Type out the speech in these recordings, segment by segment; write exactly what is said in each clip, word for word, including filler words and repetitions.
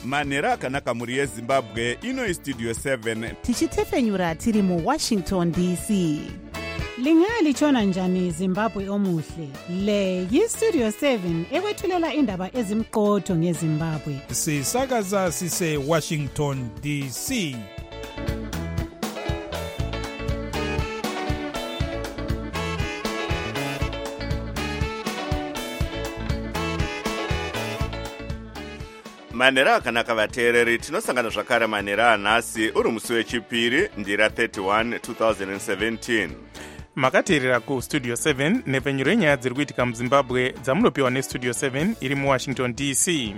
manhero akanaka mhuri yezimbabwe. Ino istudio seven tichitefenyura tiri muwashington D C. Lingalitshona njani Zimbabwe omuhle? Le yistudio seven ekwethulela indaba ezimqotho ngeZimbabwe. Sisakaza sise Washington D C. manhero akanaka vateereri, tinosangana zvakare manhero anhasi uri musi wechipiri ndira thirty-one twenty seventeen. makateerera kustudio seven nepfenyuro yenyaya dziri kuitika muzimbabwe dzamunopiwa nestudio seven iri muwashington D C.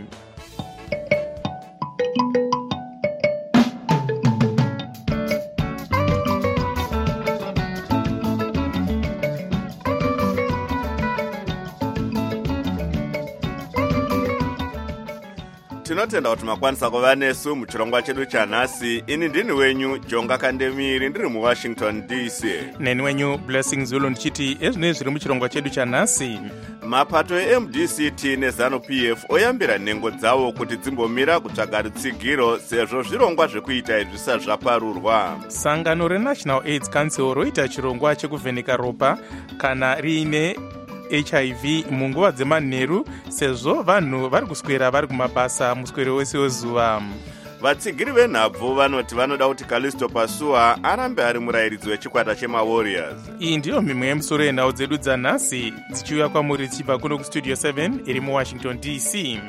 Tinotenda kuti makwanisa kuva nesu muchirongwa chedu chanhasi. Ini ndini wenyu Jonga Kandemiri ndiri muWashington D C. Neni wenyu Blessing Zulu ndichiti ezvinei zviri muchirongwa chedu chanhasi. Mapato e-M D C T neZANU P F oyambira nhengo dzavo kuti dzimbomira kutsvaga rutsigiro sezvo zvirongwa zvekuita izvi zvisati zvaparurwa. Sangano reNational AIDS Council roita chirongwa chekuvheneka ropa kana riine H I V munguva dzemanheru sezvo vanhu vari kuswera vari kumabasa muswero wese wezuva. Vatsigiri venhabvu vanoti vanoda kuti Callisto Pasua arambe ari murayiridzi wechikwata chemaWarriors. Iyi ndiyo mimwe yemusoro yenhau dzedu dzanhasi dzichiuya kwamuri tichibva kuno kustudio seven iri muWashington D C.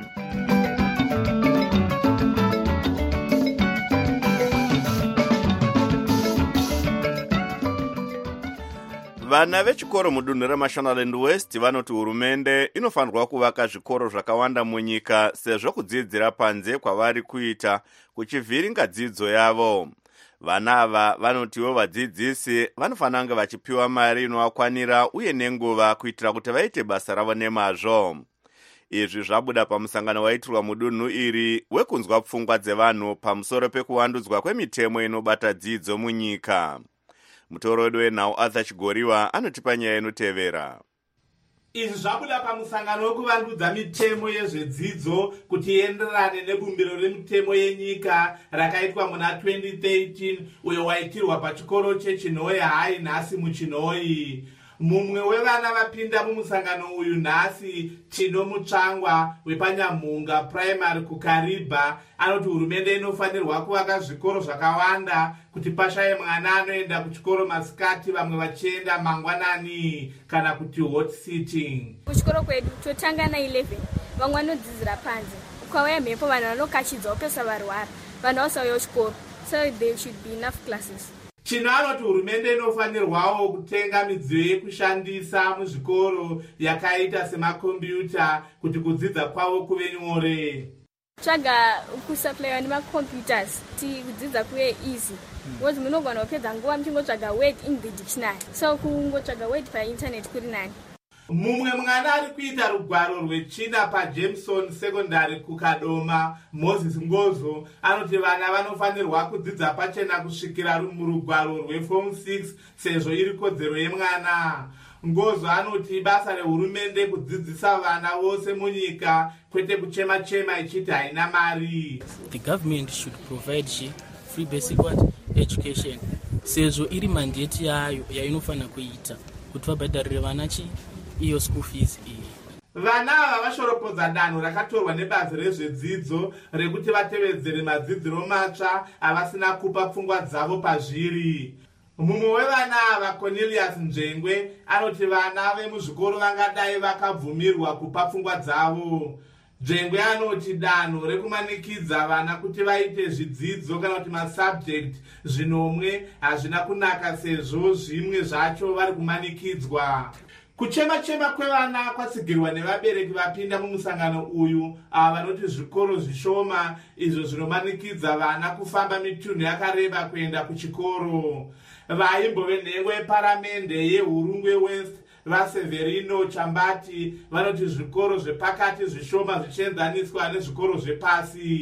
Vana vechikoro mudunhu reMashonaland West vanoti hurumende inofanirwa kuvaka zvikoro zvakawanda munyika sezvo kudzidzira panze kwavari kuita kuchivhiringa dzidzo yavo. Vana ava vanotiwo vadzidzisi vanofanira kunge vachipiwa mari inovakwanira uye nenguva kuitira kuti vaite basa ravo nemazvo. Izvi zvabuda pamusangano waitirwa mudunhu iri wekunzwa pfungwa dzevanhu pamusoro pekuwandudzwa kwemitemo inobata dzidzo munyika. Mutoro wedu wenhau Arthur Chigoriwa anotipa nyaya inotevera. Izvi zvabuda pamusangano wekuvandudza mitemo yezvedzidzo kuti ienderane nebumbiro remitemo yenyika rakaitwa muna twenty thirteen uyo waitirwa pachikoro chechinhoi hai nhasi muchinhoi. Mumwe wevana vapinda mumusangano uyu nhasi Tino Mutsvangwa wepanyamunga primary kuKariba anoti hurumende inofanirwa kuvaka zvikoro zvakawanda kuti pashaye mwana anoenda kuchikoro masikati vamwe vachienda mangwanani kana kuti hot sitting. Kuchikoro kwedu totanga na eleven vamwe vanodzidzira panze ukauya mhepo vanhu vanokashidza upesa varwara vanhu vasauya kuchikoro, so there should be enough classes. Chino anoti hurumende inofanirwawo kutenga midziyo yekushandisa muzvikoro yakaita semakombiyuta kuti kudzidza kwavo kuve nyore. Tsvaga kusupplywa nemacomputers kuti kudzidza kuve easy. Because munogona kupedza nguva muchingotsvaga word in the dictionary, so kungotsvaga word painternet kuri nani. Mumwe mwana ari kuita rugwaro rwechina paJameson Secondary kuKadoma, Moses Ngozo anoti vana vanofanirwa kudzidza pachena kusvikira murugwaro rweform six sezvo iri kodzero yemwana. Ngozo anoti basa rehurumende kudzidzisa vana vose munyika kwete kuchema chema ichiti haina mari. The government should provide free basic what? Education sezvo iri mandate yayo yainofanira kuita kuti vabhadharire vana chi iyo school fees iyi. Vana ava vashoropodza danho rakatorwa nebazi rezvedzidzo rekuti vatevedzere madzidziro matsva avasina kupa pfungwa dzavo pazviri. Mumwe wevana ava Cornelius Nzvengwe anoti vana vemuzvikoro vangadai vakabvumirwa kupa pfungwa dzavo. Nzvengwe anoti danho rekumanikidza vana kuti vaite zvidzidzo kana kuti masubject zvinomwe hazvina kunaka sezvo zvimwe zvacho vari kumanikidzwa. Kuchema-chema kwevana kwatsigirwa nevabereki vapinda mumusangano uyu ava vanoti zvikoro zvishoma izvo zvinomanikidza vana kufamba mitunhu yakareba kuenda kuchikoro. Vaimbove nhengo yeparamende yeHurungwe West vaSeverino Chambati vanoti zvikoro zvepakati zvishoma zvichienzaniswa nezvikoro zvepasi.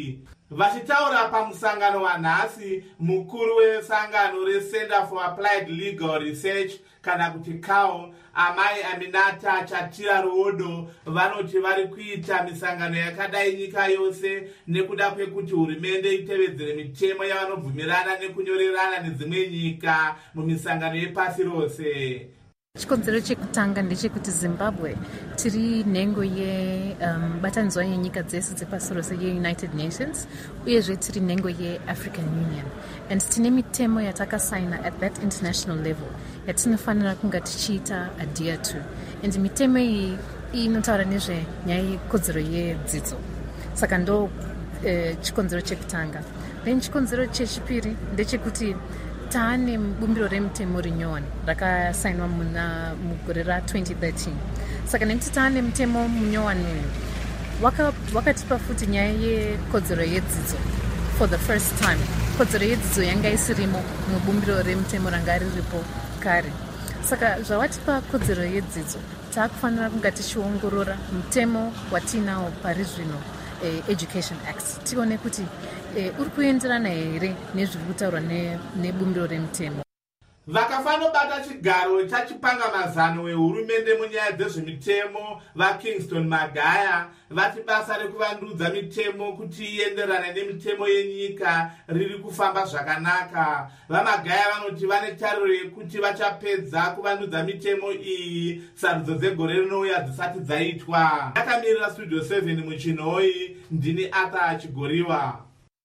Vachitaura pamusangano wanhasi, mukuru wesangano reCenter for Applied Legal Research kana kuti C A O, Amai Aminata Chatira Ruodo, vanoti vari kuita misangano yakadai nyika yose nekuda kwekuti hurumende itevedzere mitemo yavanobvumirana nekunyorerana nedzimwe nyika mumisangano yepasi rose. Chikonzero chekutanga ndechekuti Zimbabwe tiri nhengo yebatanidzwa um, yenyika dzese dzepasi rose yeUnited Nations uyezve tiri nhengo yeAfrican Union, and tine mitemo yatakasaina at that international level yatinofanira kunga tichiita adhere to, and mitemo iyi inotaura nezvenyaya yekodzero yedzidzo. Saka ndo uh, chikonzero chekutanga. Then chikonzero chechipiri ndechekuti taane bumbiro remutemo rinyowani rakasainwa muna mugore ra twenty thirteen. Saka nekuti taane mutemo munyowani uyu wakatipa futi nyaya yekodzero yedzidzo for the first time. Kodzero yedzidzo yanga isirimo mubumbiro remutemo ranga riripo kare. Saka zvawatipa kodzero yedzidzo taakufanira kunga tichiongorora mutemo watinawo pari zvino, eh, Education Act, tione kuti eh, uri kuenderana here nezviri kutaurwa nebumbiro remutemo. Vakafanobata chigaro chachipangamazano wehurumende munyaya dzezvemitemo vaKingston Magaya vati basa rekuvandudza mitemo kuti ienderane nemitemo yenyika riri kufamba zvakanaka. VaMagaya vanoti vane tariro yekuti vachapedza kuvandudza mitemo iyi sarudzo dzegore rinouya dzisati dzaitwa. Akamirira Studio seven muChinoi, ndini Arthur Chigoriwa.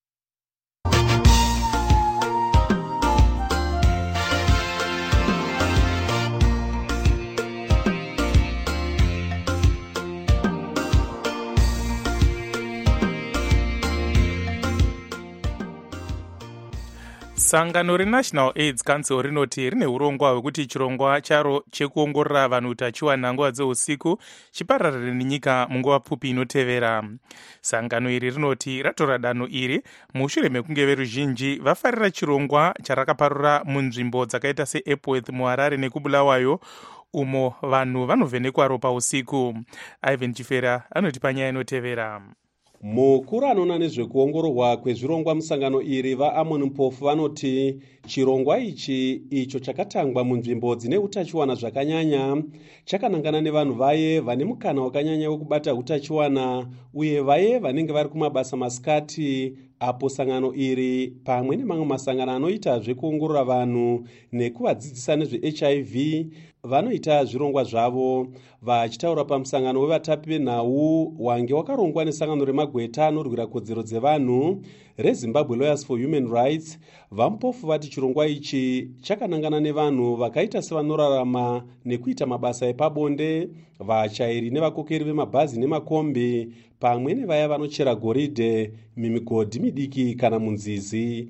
Sangano reNational AIDS Council rinoti rine urongwa hwekuti chirongwa charo chekuongorora vanhu utachiwana nguva dzeusiku chipararire nenyika munguva pfupi inotevera. Sangano iri rinoti ratora danho iri mushure mekunge veruzhinji vafarira chirongwa charakaparura munzvimbo dzakaita seEpworth, muHarare nekubulawayo, umo vanhu vanovhenekwa ropa usiku. Ivan Chifera anoti panyaya inotevera. Mukuru anoona nezvekuongororwa kwezvirongwa musangano iri vaAmon Mpofu vanoti chirongwa ichi icho chakatangwa munzvimbo dzine utachiwana zvakanyanya chakanangana nevanhu vaye vane mukana wakanyanya wekubata utachiwana uye vaye vanenge vari kumabasa masikati, apo sangano iri pamwe nemamwe masangano anoita zvekuongorora vanhu nekuvadzidzisa nezveH I V vanoita zvirongwa zvavo. Vachitaura pamusangano wevatapi venhau wange wakarongwa nesangano remagweta anorwira kodzero dzevanhu reZimbabwe Lawyers for Human Rights, vaMpofu vati chirongwa ichi chakanangana nevanhu vakaita sevanorarama nekuita mabasa epabonde, vachairi nevakokeri vemabhazi nemakombi, pamwe nevaya vanochera goridhe mimigodhi midiki kana munzizi.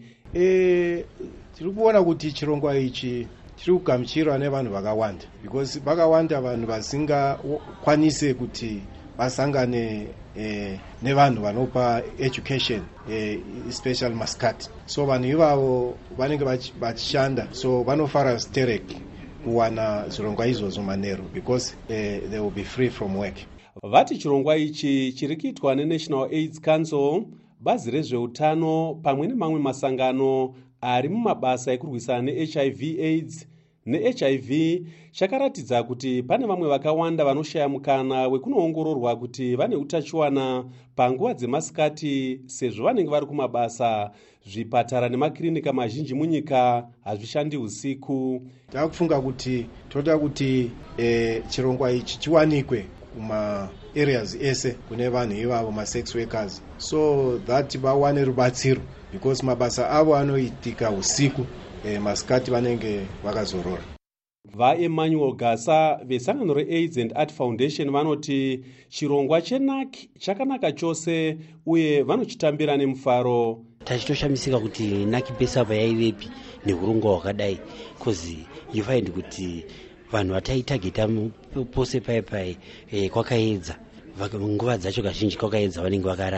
E, tiri kuona kuti chirongwa ichi chiri kugamuchirwa nevanhu vakawanda, because vakawanda vanhu vasingakwanise kuti vasangane eh, nevanhu vanopa education eh, especially maskati. So vanhu ivavo vanenge vachishanda, so vanofara stereki kuwana zvirongwa izvozvo manheru because eh, they will be free from work. Vati chirongwa ichi chiri kuitwa neNational AIDS Council, bazi rezveutano pamwe nemamwe masangano ari mumabasa ekurwisana neH I V AIDS neH I V chakaratidza kuti pane vamwe vakawanda vanoshaya mukana wekunoongororwa kuti vane utachiwana panguva dzemasikati sezvo vanenge vari kumabasa. Zvipatara nemakirinika mazhinji munyika hazvishandi usiku. Takufunga kuti toda kuti eh, chirongwa ichi chiwanikwe kuma areas ese kune vanhu ivavo masex workers, so that vawane rubatsiro because mabasa avo anoitika usiku, eh, masikati vanenge vakazorora. VaEmmanuel Gasa vesangano reAIDS and Art Foundation vanoti chirongwa cheNAC chakanaka chose uye vanochitambira nemufaro. Tachitoshamisika kuti NAC pesava yaivepi neurongwa hwakadai, kozi you find kuti vanhu vataitageta pose pai pai eh, kwakaedza nguva dzacho kazhinji kwakaedza vanenge vakarara,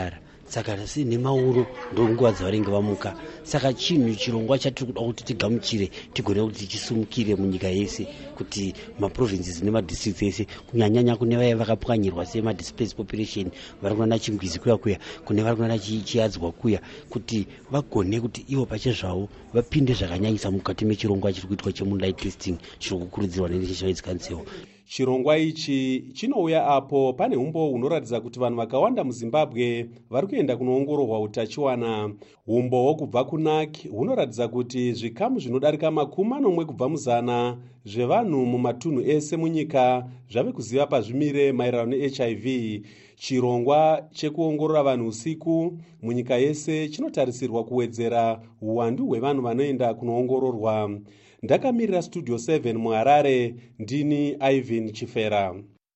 saka sine mauro ndonguva dzavanenge vamuka. Saka chinhu chirongwa chatiri kuda kuti tigamuchire tigone kuti tichisumukire munyika yese kuti maprovinces nemadistricts ese kunyanyanya kune vaya vakapwanyirwa semadisplaced population vari kunana chingwizi kuya kuya kune vari kunana chiadzwa kuya kuti vagone kuti ivo pache zvavo vapinde zvakanyanyisa mukati mechirongwa chiri kuitwa chemoonlight listing chiri kukurudzirwa nenational aids council. Chirongwa ichi chinouya apo pane umbo hunoratidza kuti vanhu vakawanda muZimbabwe vari kuenda kunoongororwa utachiwana. Umbo hwokubva kuNAC hunoratidza kuti zvikamu zvinodarika makumi manomwe kubva muzana zvevanhu mumatunhu ese munyika zvave kuziva pazvimire maererano neH I V. Chirongwa chekuongorora vanhu usiku munyika yese chinotarisirwa kuwedzera uwandu hwevanhu vanoenda kunoongororwa. Ndakamirira Studio seven muHarare, ndini Ivan Chifera.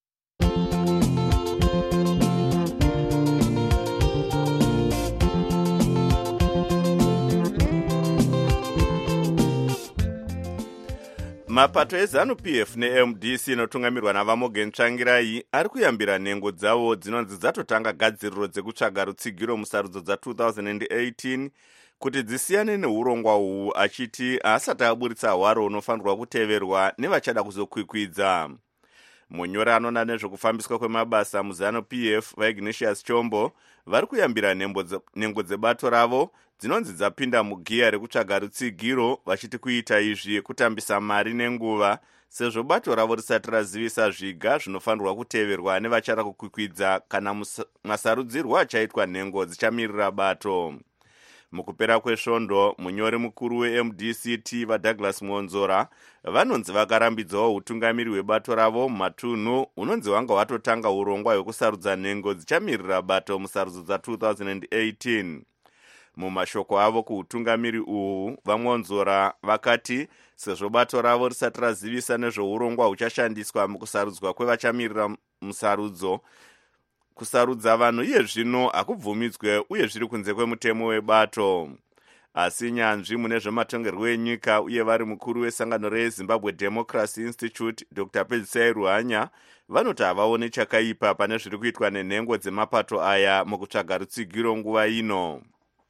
Mapato eZanu-P F ne-M D C inotungamirwa naVamogen Tsvangirai ari kuyambira nhengo dzavo dzinonzi dzatotanga gadziriro dzekutsvaga rutsigiro musarudzo dza-twenty eighteen kuti dzisiyane neurongwa uhu, achiti asati aburitsa hwaro unofanirwa kuteverwa nevachada kuzokwikwidza. Munyori anona nezvekufambiswa kwemabasa muZanu-P F vaIgnatius Chombo vari kuyambira nhengo dzebato ravo dzinonzi dzapinda mugiya rekutsvaga rutsigiro, vachiti kuita izvi kutambisa mari nenguva sezvo bato ravo risati razivisa zviga zvinofanirwa kuteverwa nevachada kukwikwidza kana masarudzirwo achaitwa nhengo dzichamirira bato. Mukupera kwesvondo, munyori mukuru we-M D C T vaDouglas Mwonzora vanonzi vakarambidzawo utungamiri hwebato ravo mumatunhu unonzi wanga watotanga urongwa hwekusarudza nhengo dzichamirira bato musarudzo dza-twenty eighteen. Mumashoko avo kuutungamiri uhu, vaMwonzora vakati sezvo bato ravo risati razivisa nezvourongwa huchashandiswa mukusarudzwa kwevachamirira musarudzo, kusarudza vanhu iye zvino hakubvumidzwe uye zviri kunze kwemutemo webato. Asi nyanzvi mune zvematongerwo enyika uye vari mukuru wesangano reZimbabwe Democracy Institute Doctor Pedzisai Ruhanya vanoti havaone chakaipa pane zviri kuitwa nenhengo dzemapato aya mukutsvaga rutsigiro nguva ino.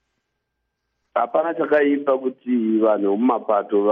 Hapana chakaipa kuti vanhu mumapato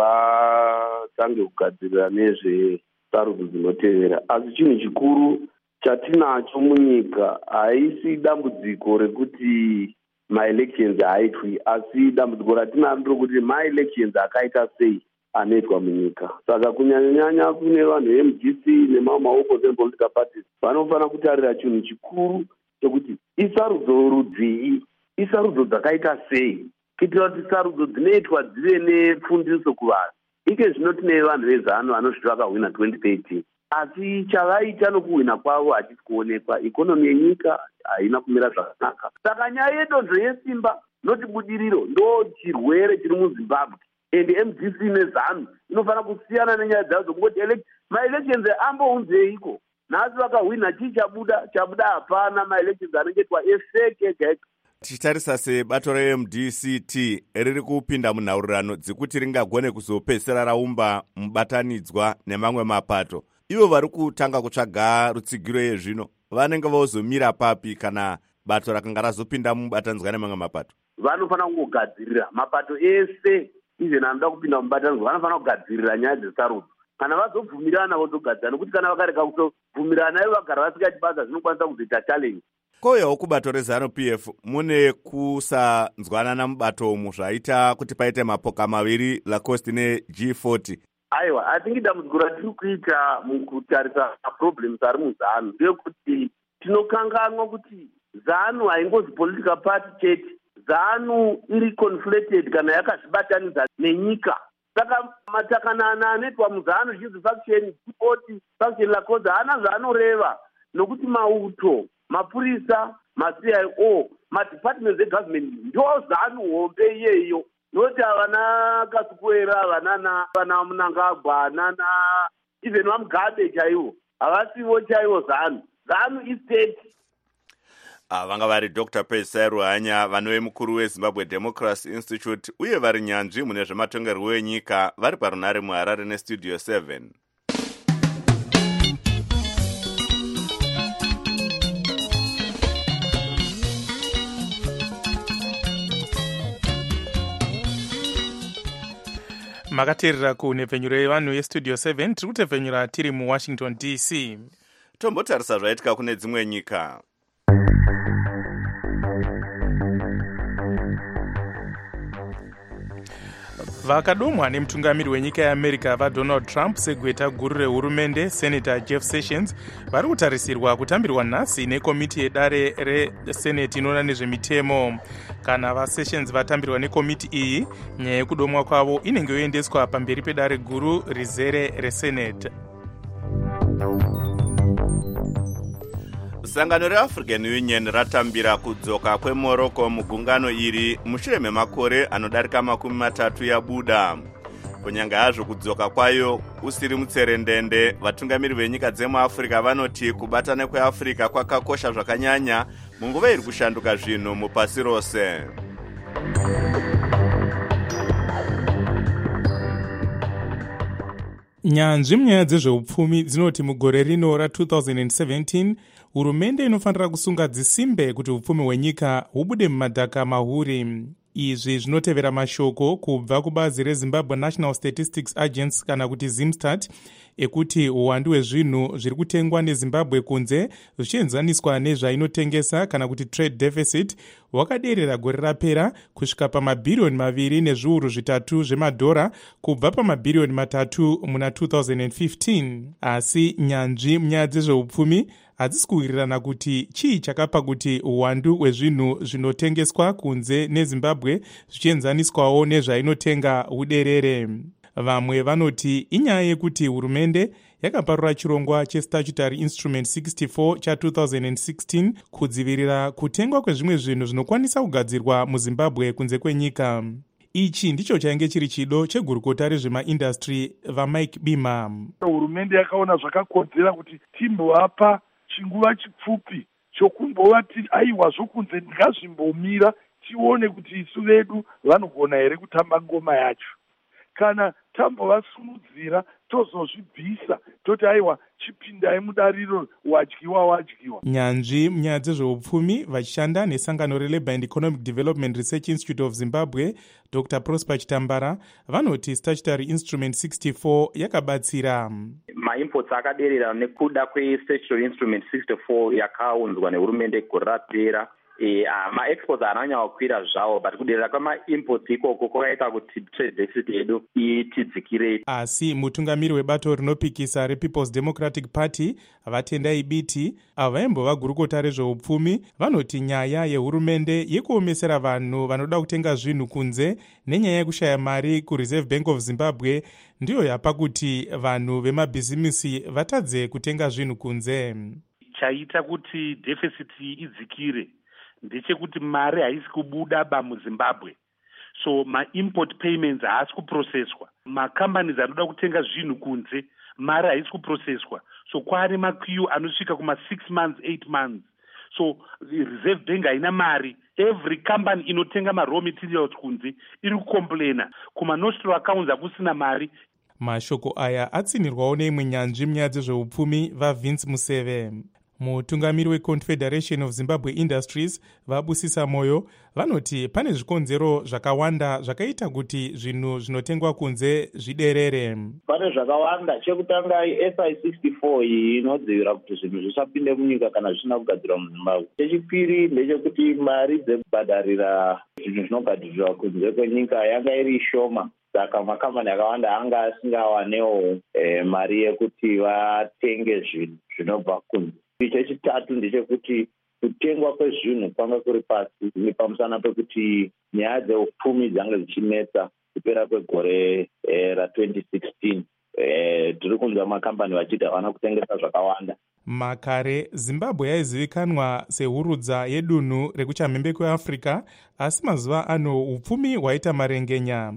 vatange kugadzirira nezvesarudzo dzinotevera, asi chinhu chikuru chatinacho munyika haisi dambudziko rekuti maelections haaitwi, asi dambudziko ratinaro rokuti maelections akaita sei anoitwa munyika. Saka kunyanyanyanya kune vanhu ve-M D C nemamwe maoko political parties vanofanira kutarira chinhu chikuru chokuti isarudzo rudzii, isarudzo dzakaita sei, kuitira kuti sarudzo dzinoitwa dzive nepfundiso kuvanhu. Ike zvino tine vanhu vezano vanosviti vakahwina twenty thirteen, asi chavaita nokuhwina kwavo hachisi kuonekwa. Ikonomi yenyika haina kumira zvakanaka. Saka nyaya yedonzvo yesimba notibudiriro ndo chirwere chiri muZimbabwe, and M D C nezanu inofanira kusiyana nenyaya dzavo dzokungoti maelections ambounzeiko, nhasi vakahwina chii chabuda? Chabuda hapana, maelections anenge itwa efeke ega. Tichitarisa sebato re-M D C T riri kupinda munhaurirano dzekuti ringagone kuzopedzisira raumba mubatanidzwa nemamwe mapato, ivo vari kutanga kutsvaga rutsigiro yezvino vanenge vozomira papi kana bato rakanga razopinda mubatanidzwa nemamwe mapato? Vanofanira kungogadzirira mapato ese, even anoda kupinda mubatanidzwa vanofanira kugadzirira nyaya dzesarudzo. Kana vazobvumirana vozogadzira, nokuti kana vakareka kuzobvumirana ivo vagara vasingaiti basa zvinokwanisa kuzoita challenge. Koyawo kubato reZanu-P F mune kusanzwanana mubato umu zvaita kuti paite mapoka maviri, Lacoste neG forty. Aiwa, atingi dambudziko ratiri kuita mukutarisa maproblems ari muZanu ndeyekuti tinokanganwa kuti ZANU haingozi political party chete. ZANU iri conflated kana yakazvibatanidza nenyika. Saka matakanana anoitwa muZANU zvinzi faction G forty, faction Lacoste haana zvaanoreva, nokuti mauto, mapurisa, ma-C I O, ma-departments egovernment ndo ZANU hombe iyeyo. Noti havana Kasukwera, havana Mnangagwa, havana even vaMugabe chaivo, havasivo chaivo ZANU. ZANU is state. Vanga vari Doctor Pedzisai Ruhanya, vanove mukuru weZimbabwe Democracy Institute uye vari nyanzvi mune zvematongerwo enyika, vari parunare muHarare neStudio seven. makateerera kunhepfenyuro yevanhu yestudio seven tiri kutepfenyura tiri muwashington D C. Tombotarisa zvaitika kune dzimwe nyika. vakadomwa nemutungamiri wenyika yeamerica vadonald trump segweta guru rehurumende senator Jeff Sessions vari kutarisirwa kutambirwa nhasi nekomiti yedare reseneti inoona nezvemitemo. Kana vaSessions vatambirwa nekomiti iyi, nyaya yekudomwa kwavo inenge yoendeswa pamberi pedare guru rizere reseneti. Sangano reAfrican Union ratambira kudzoka kweMorocco mugungano iri mushure memakore anodarika makumi matatu yabuda. Kunyanga hazvo kudzoka kwayo usiri mutserendende, vatungamiri venyika dzemuAfrica vanoti kubatana kweAfrica kwakakosha zvakanyanya munguva iri kushanduka zvinhu mupasi rose. Nyanzvi munyaya dzezveupfumi dzinoti mugore rino ra-twenty seventeen hurumende inofanira kusunga dzisimbe kuti upfumi hwenyika hubude mumadhaka mahuri. Izvi zvinotevera mashoko kubva kubazi reZimbabwe National Statistics Agency kana kuti ZimStat ekuti uwandu hwezvinhu zviri kutengwa neZimbabwe kunze zvichienzaniswa nezvainotengesa kana kuti trade deficit hwakaderera gore rapera kusvika pamabhiriyoni maviri nezviuru zvitatu zvemadhora kubva pamabhiriyoni matatu muna twenty fifteen. Asi nyanzvi munyaya dzezveupfumi hadzisi kuwirirana kuti chii chakapa kuti uwandu hwezvinhu zvinotengeswa kunze neZimbabwe zvichienzaniswawo nezvainotenga huderere. Vamwe vanoti inyaya yekuti hurumende yakaparura chirongwa chestatutory instrument sixty-four cha-twenty sixteen kudzivirira kutengwa kwezvimwe zvinhu zvinokwanisa kugadzirwa muZimbabwe kunze kwenyika. Ichi ndicho chainge chiri chido chegurukota rezvemaindastry vaMike Bima. Hurumende yakaona zvakakodzera kuti timbovapa chinguva chipfupi chokumbova tiri aiwa zvokunze ndingazvimbomira tione kuti isu vedu vanogona here kutamba ngoma yacho. Kana tambovasumudzira tozozvibvisa toti aiwa chipindai mudariro wadyiwa wadyiwa. Nyanzvi munyaya dzezveupfumi vachishanda nesangano reLabour and Economic Development Research Institute of Zimbabwe Doctor Prosper Chitambara vanoti statutory instrument sixty-four yakabatsira. Maimports akaderera nekuda kwestatutory instrument sixty-four yakaunzwa nehurumende gore rapera. E, uh, ma-exports ananya kukwira zvawo but kuderera kwama-imports ikoko kwakaita kuti trade deficit yedu itidzikire. Asi mutungamiri webato rinopikisa rePeople's Democratic Party vatendai biti avo vaimbova gurukota rezveupfumi vanoti nyaya yehurumende yekuomesera vanhu vanoda kutenga zvinhu kunze nenyaya yekushaya mari kuReserve Bank of Zimbabwe ndiyo yapa kuti vanhu vemabhizimisi vatadze kutenga zvinhu kunze. Chaita kuti deficit idzikire ndechekuti mari haisi kubuda ba muZimbabwe, so ma-import payments haasi kuprocesswa. Ma-companies anoda kutenga zvinhu kunze mari haisi kuprocesswa, so kwaane makiu anosvika kuma six months eight months. So Reserve Bank haina mari. Every company inotenga ma-raw materials kunze iri kukomplaina kuma-nostro accounts hakusina mari. Mashoko aya atsinirwawo neimwe nyanzvi munyaya dzezveupfumi vaVince Museve. Mutungamiri weConfederation of Zimbabwe Industries vabusisa moyo vanoti pane zvikonzero zvakawanda zvakaita kuti zvinhu zvinotengwa kunze zviderere. Pane zvakawanda. Chekutanga S I sixty-four iyi inodzivira kuti zvinhu zvisapinde munyika kana zvisina kugadzirwa muZimbabwe. Chechipiri ndechekuti mari dzekubhadharira zvinhu zvinogadzirwa kunze kwenyika yanga iri shoma. Saka makambani akawanda anga asingawanewo eh, mari yekuti vatenge zvinhu zvinobva kunze. Chechitatu ndechekuti kutengwa kwezvinhu kwanga kuri pasi nepamusana pekuti nyaya dzeupfumi dzanga dzichinetsa kupera kwegore eh, ra-twenty sixteen. Eh, tiri kunzwa makambani vachiti havana kutengesa zvakawanda. Makare Zimbabwe yaizivikanwa sehurudza yedunhu rekuchamhembe kweAfrica, asi mazuva ano upfumi hwaita marengenya.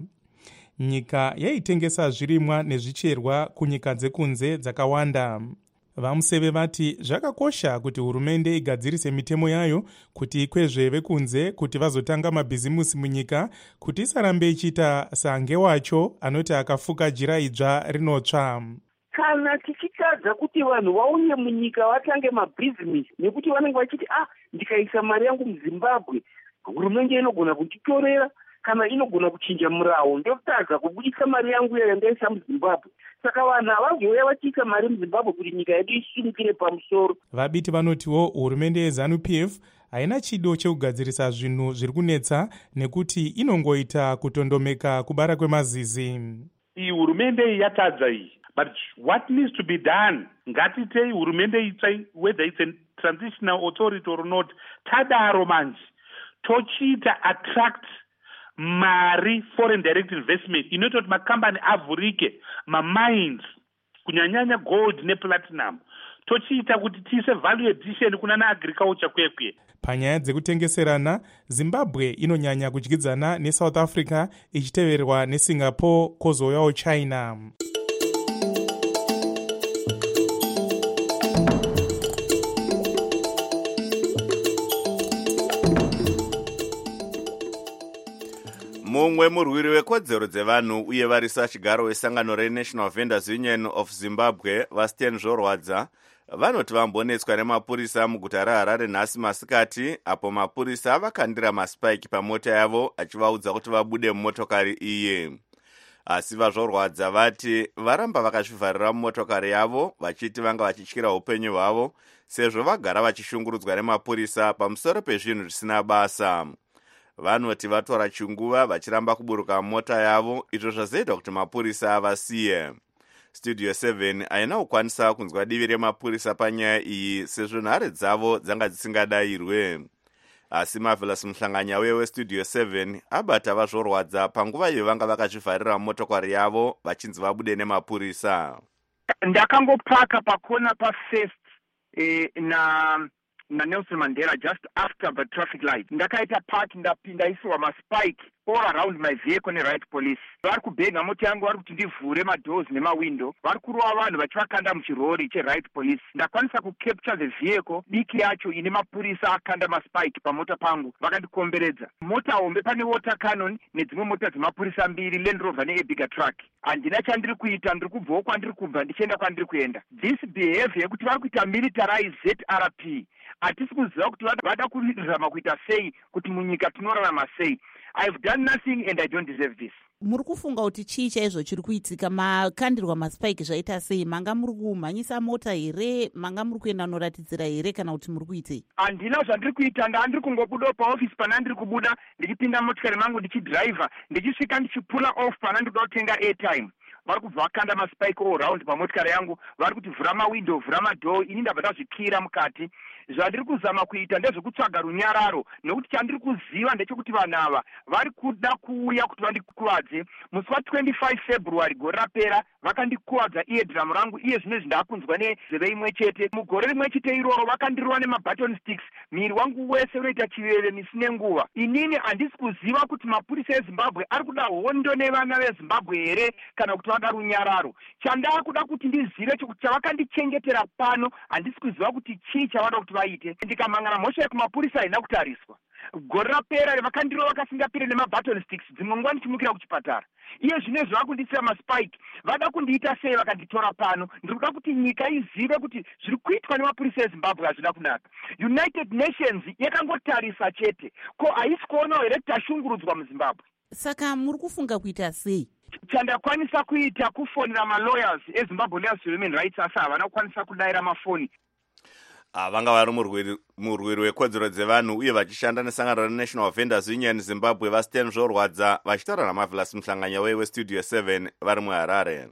Nyika yaitengesa zvirimwa nezvicherwa kunyika dzekunze dzakawanda. Vamuseve vati zvakakosha kuti hurumende igadzirise mitemo yayo kuti ikwezve vekunze kuti vazotanga mabhizimusi munyika kuti isarambe ichiita sange wacho anoti akafuka jira idzva rinotsva. Kana tichitadza kuti vanhu vauye munyika vatange mabhizimusi nekuti vanenge vachiti ah ndikaisa mari yangu muZimbabwe hurumende inogona kuchitorera kana inogona kuchinja murawo ndokutadza kubudisa mari yangu iyo yandaisa muzimbabwe. Saka vanhu havazouya vachiisa mari muzimbabwe kuti nyika yedu isimukire pamusoro. Vabiti vanotiwo hurumende yeZANU-P F haina chido chekugadzirisa zvinhu zviri kunetsa nekuti inongoita kutondomeka kubara kwemazizi. Iyi hurumende iyi yatadza iyi. But what needs to be done? Ngatitei hurumende itsva, whether it's a transitional authority or not, tadaro manje tochiita attract mari foreign direct investment inoita kuti makambani avhurike, mamines kunyanyanya gold neplatinum, tochiita kuti tiise value addition kuna naagriculture kwekwe. Panyaya dzekutengeserana, Zimbabwe inonyanya kudyidzana neSouth Africa ichiteverwa neSingapore kozouyawo China. mumwe murwiri wekodzero dzevanhu uye varisa chigaro wesangano reNational Vendors Union of Zimbabwe vaStan Zvorwadza vanoti vambonetswa nemapurisa muguta reHarare nhasi masikati, apo mapurisa vakandira maspike pamota yavo achivaudza kuti vabude mumotokari iye. Asi vaZvorwadza vati varamba vakazvivharira mumotokari yavo vachiti vanga vachityira upenyu hwavo sezvo vagara vachishungurudzwa nemapurisa pamusoro pezvinhu zvisina basa. Vanoti vatora chinguva vachiramba kuburuka mota yavo, izvo zvazoita kuti mapurisa avasiye. Studio seven haina kukwanisa kunzwa divi remapurisa panyaya iyi sezvo nhare dzavo dzanga dzisingadayirwe. Asi Marvelous Muhlanganya weStudio seven abata vaZvorwadza panguva iyo vanga vakazvivharira motokari yavo vachinzi vabude nemapurisa. Ndakangopaka pakona pa-First eh, na na Nelson Mandela just after the traffic light. Ndakaita park ndapinda isiwa maspike all around my vehicle ne-right police. Vari kubhenga mota yangu, vari kuti ndivhure madoors nemawindo, vari kurova vanhu vachivakanda muchirori che-right police. Ndakwanisa kucapture the vehicle diki yacho ine mapurisa akanda maspike pamota pangu, vakandikomberedza. Mota hombe pane water cannon nedzimwe mota dzemapurisa mbiri, Land Rover neEbiga truck. Handina chandiri kuita, ndiri kubvawo kwandiri kubva ndichienda kwandiri kuenda. This behavior yekuti vari kuita militarize Z R P hatisi kuziva kuti vada kurirama kuita sei kuti munyika tinorarama sei. I've done nothing and I don't deserve this. Muri kufunga kuti chii chaizvo chiri kuitika? Makandirwa maspike zvaita sei? Manga muri kumhanyisa mota here? Manga muri kuenda noratidzira here kana kuti muri kuitei? Handina zvandiri kuita, ndandiri kungobuda paofisi pana ndiri kubuda ndichipinda motikari mangu ndichidriver ndichisvika ndichipula off pana ndiri kuda kutenga airtime. Vari kubva vakanda maspike all round pamotikari yangu, vari kuti vhura mawindow, vhura madhoo, ini ndabva ndazvikira mukati. Zvandiri kuzama kuita ndezvekutsvaga runyararo, nekuti chandiri kuziva ndechekuti vanhu ava vari kuda kuuya kuti vandikuvadze. Musi wa25 February gore rapera vakandikuvadza iye dhiramu rangu, iye zvine zvindakunzwa nezeve imwe chete. Mugore rimwe chete iroro vakandirova nemabaton sticks, miri wangu wese unoita chiveve misi nenguva. Inini handisi kuziva kuti mapurisa eZimbabwe ari kuda hondo nevana veZimbabwe here kana kuti vada runyararo. Chandakuda kuti ndizive chekuti chavakandichengetera pano handisi kuziva kuti chii chavada kuti vaite. Ndikamhangana mhosva yekumapurisa haina kutariswa. Gore rapera vakandirova vakasingapire nemabaton sticks, dzimwe nguva ndichimukira kuchipatara. Iye zvine zvava kundisira maspike, vada kundiita sei vakanditora pano? Ndiri kuda kuti nyika izive kuti zviri kuitwa nemapurisa eZimbabwe hazvina kunaka. United Nations yakangotarisa chete, ko haisi kuonawo here kuti tashungurudzwa muZimbabwe. Saka muri kufunga kuita sei? Chandakwanisa kuita kufonera malawyers eZimbabwe Lawyers for Human Rights, asi havana kukwanisa kudayira mafoni. Vanga vari murwiri wekodzero dzevanhu uye vachishanda nesangano reNational Vendors Union Zimbabwe vaStan Zvorwadza vachitaura naMarvelous Muhlanganya weStudio seven vari muHarare.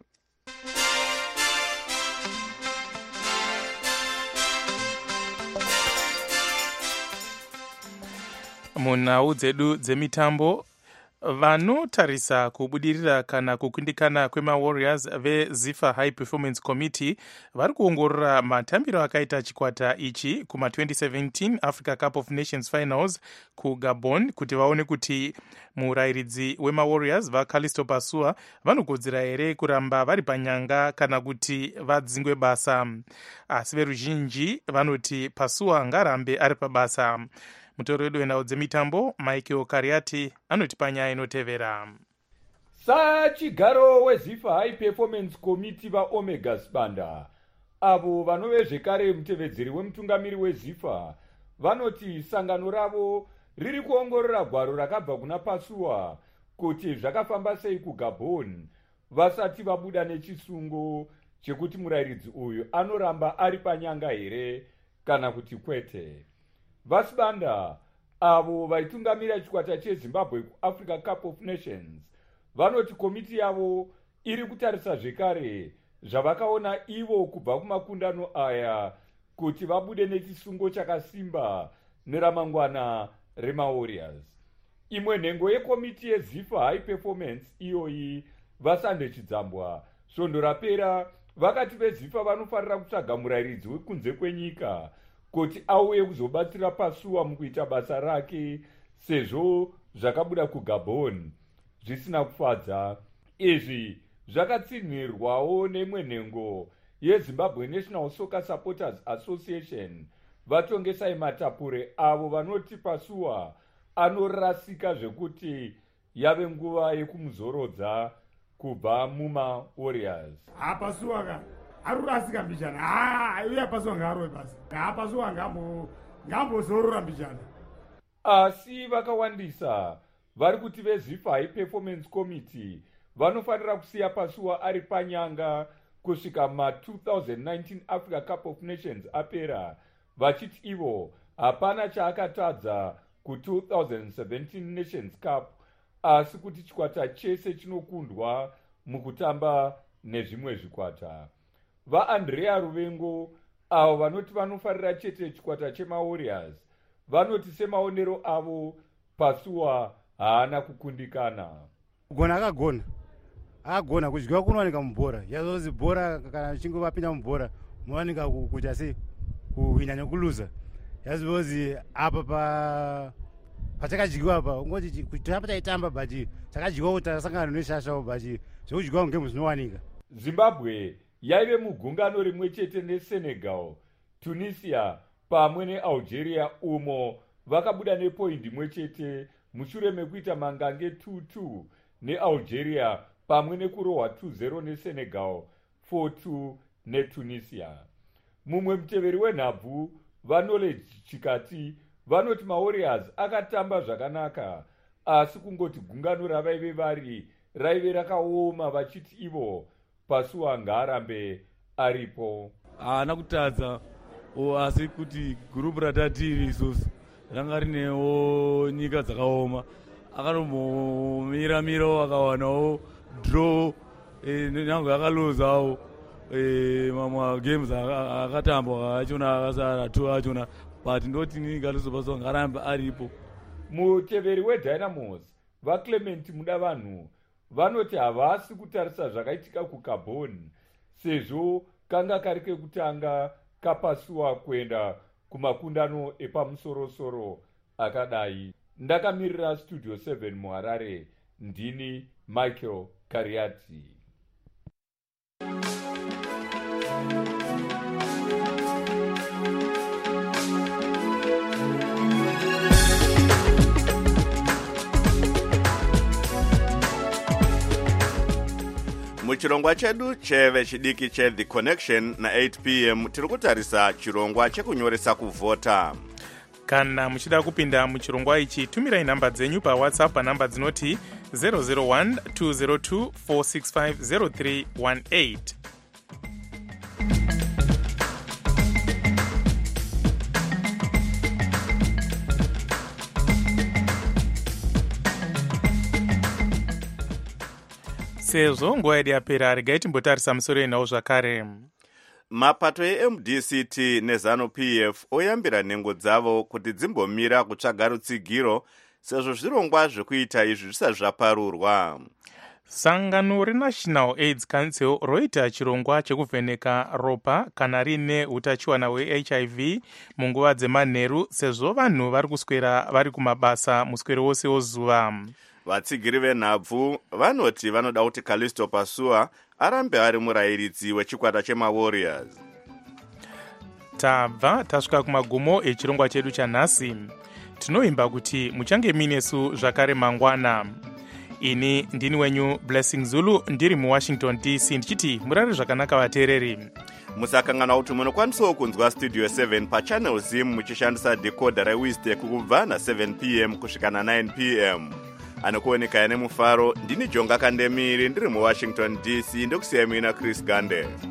Munhau dzedu dzemitambo, vanotarisa kubudirira kana kukundikana kwemawarriors veZIFA High Performance Committee vari kuongorora matambiro akaita chikwata ichi kuma twenty seventeen Africa Cup of Nations Finals kuGabon kuti vaone kuti murayiridzi wemawarriors vaCallisto Pasua vanokodzera here kuramba vari panyanga kana kuti vadzingwe basa. Asi veruzhinji vanoti Pasua ngarambe ari pabasa. Mutori wedu wenhau dzemitambo Michael Kariati anoti panyaya inotevera. Sachigaro weZIFA High Performance Committee vaOmega Sibanda avo vanove zvekare mutevedzeri wemutungamiri weZIFA vanoti sangano ravo riri kuongorora gwaro rakabva kuna pasuwa kuti zvakafamba sei kugabon vasati vabuda nechisungo chekuti murayiridzi uyu anoramba ari panyanga here kana kuti kwete. Vasibanda avo vaitungamira chikwata chezimbabwe kuafrica cup of nations vanoti komiti yavo iri kutarisa zvekare zvavakaona ivo kubva kumakundano aya kuti vabude nechisungo chakasimba neramangwana remawarriors. Imwe nhengo yekomiti yezifa high performance iyoyi vasande chidzambwa svondo rapera vakati vezifa vanofanira kutsvaga murayiridzi wekunze kwenyika kuti auye kuzobatsira pasuwa mukuita basa rake sezvo zvakabuda kugabon zvisina kufadza. Izvi zvakatsinhirwawo nemwe nhengo yezimbabwe national soccer supporters association vatongesai matapure avo vanoti pasuwa anorasika zvekuti yave nguva yekumuzorodza kubva mumawarriors. Hapasuwa ka arurasika mbijana ha uya pasuwa ngarowe basi hapasuwa ngambo ngambo zorora mbijana. Asi vakawandisa vari kuti vezifa high performance committee vanofanira kusiya pasuwa ari panyanga kusvika ma two thousand nineteen Africa Cup of Nations apera, vachiti ivo hapana chaakatadza ku two thousand seventeen Nations Cup asi kuti chikwata chese chinokundwa mukutamba nezvimwe zvikwata. VaAndrea Ruvengo avo vanoti vanofarira chete chikwata chemawarriors vanoti semaonero avo pasuwa haana kukundikana. Gona akagona akagona kudyiwa kunowanika mubhora yazozi bhora kana chingo vapinda mubhora munowanika kuita sei kuwina nekuluza yazozi apa pa pachakadyiwa apa ungoti kuti apa taitamba bhaji takadyiwa kuti tasangana neshashawo bhaji zvekudyiwa ngemu zvinowanika. Zimbabwe yaive mugungano rimwe chete neSenegal, Tunisia pamwe neAlgeria umo vakabuda nepoindi imwe chete mushure mekuita mangange two two neAlgeria pamwe nekurohwa two zero neSenegal, four two neTunisia. Mumwe muteveri wenhabvu vaKnowledge Chikati vanoti mawarriors akatamba zvakanaka asi kungoti gungano ravaive vari raive rakaoma vachiti ivo pasuwa ngaarambe aripo. Haana kutadza asi kuti gurupu ratatiri isusu ranga rinewo nyika dzakaoma akanombomira-mirawo akawanawo draw nyange akalozawo mamwe games akatambwa achona akasara two achona but ndoti nyika lizopaswa ngarambe aripo. Muteveri weDynamos vaClement Mudavanhu vanoti havasi kutarisa zvakaitika kuGabon sezvo kanga kari kekutanga kapasuwa kuenda kumakundano epamusorosoro akadai. Ndakamirira Studio seven muHarare, ndini Michael Kariati. Muchirongwa chedu cheve chidiki che The Connection na eight p m tiri kutarisa chirongwa chekunyoresa kuvhota. Kana muchida kupinda muchirongwa ichi tumirai namba dzenyu paWhatsApp panamba dzinoti zero zero one two zero two four six five zero three one eight. Sezvo nguva yedu yapera regai timbotarisa musoro yenhau zvakare. Mapato eM D C T neZANU-P F oyambira nhengo dzavo kuti dzimbomira kutsvaga rutsigiro sezvo zvirongwa zvekuita izvi zvisati zvaparurwa. Sangano reNational AIDS Council roita chirongwa chekuvheneka ropa kana rine utachiwana hweH I V munguva dzemanheru sezvo vanhu vari kuswera vari kumabasa muswero wose wozuva. Vatsigiri venhabvu vanoti vanoda kuti Callisto Pasuwa arambe ari murayiridzi wechikwata chemaWarriors. Tabva tasvika kumagumo echirongwa chedu chanhasi. Tinoimba kuti muchange minesu zvakare mangwana. Ini ndini wenyu Blessing Zulu ndiri muWashington D C ndichiti murare zvakanaka vateereri. musakangana kuti munokwanisawo kunzwa studio seven pachannel zim muchishandisa decoder rewistek kubva na7 p m kusvika na9 p m anokuonekaya nemufaro ndini jonga kandemiri ndiri muwashington D C ndokusiyamina Chris Gande.